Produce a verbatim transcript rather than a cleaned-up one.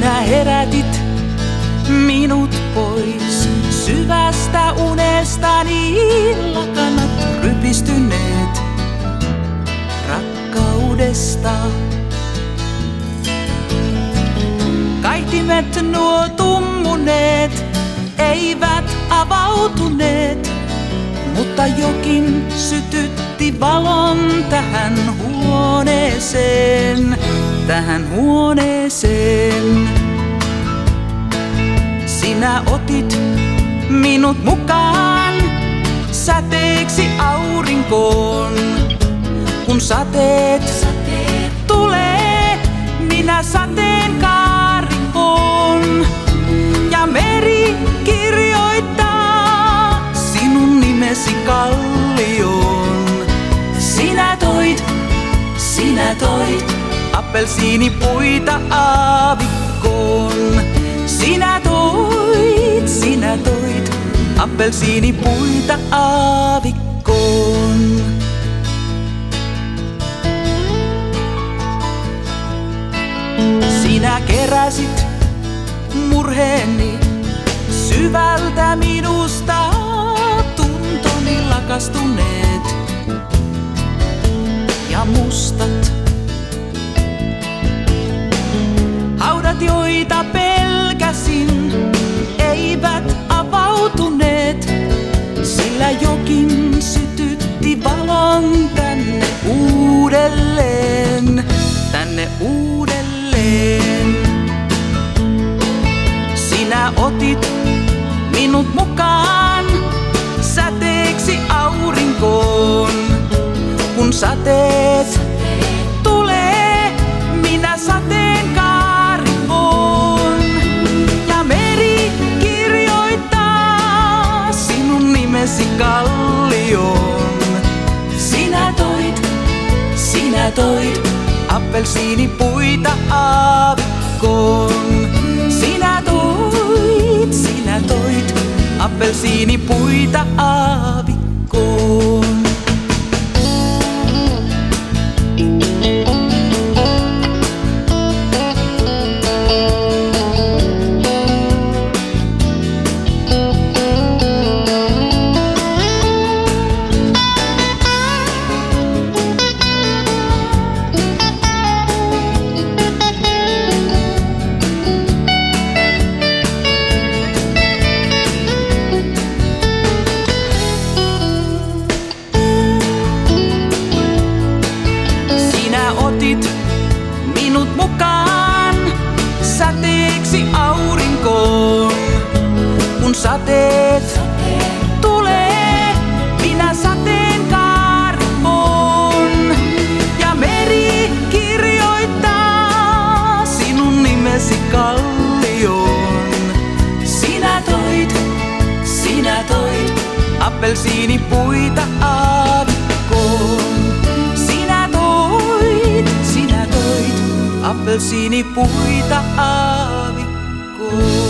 Sinä herätit minut pois syvästä unestani, lakanat rypistyneet rakkaudesta. Kaihtimet nuo tummuneet eivät avautuneet, mutta jokin sytytti valon tähän huoneeseen, tähän huoneeseen. Sinä otit minut mukaan säteeksi aurinkoon. Kun sateet, sateet tulee, minä sateenkaarikkoon. Ja meri kirjoittaa sinun nimesi kallioon. Sinä toit, sinä toit appelsiinipuita aavikkoon. Sinä toit, sinä toit appelsiinipuita aavikkoon. Sinä keräsit murheeni syvältä minusta, tuntoni lakastuneet ja mustat. Haudat, joita pelkäsin, eivät avautuneet, sillä jokin sytytti valon tänne uudelleen, tänne uudelleen. Sinä otit minut mukaan säteeksi aurinkoon. Kun sateet tulee, minä sateenkaarikkoon. Ja meri kirjoittaa sinun nimesi kallioon. Sinä toit, sinä toit appelsiinipuita aavikkoon. Sinä toit, sinä toit appelsiinipuita aavikkoon. Otit minut mukaan säteeksi aurinkoon. Kun sateet tulee, minä sateenkaarikkoon. Ja meri kirjoittaa sinun nimesi kallioon. Sinä toit, sinä toit appelsiinipuita aavikkoon. Appelsiinipuita aavikkoon.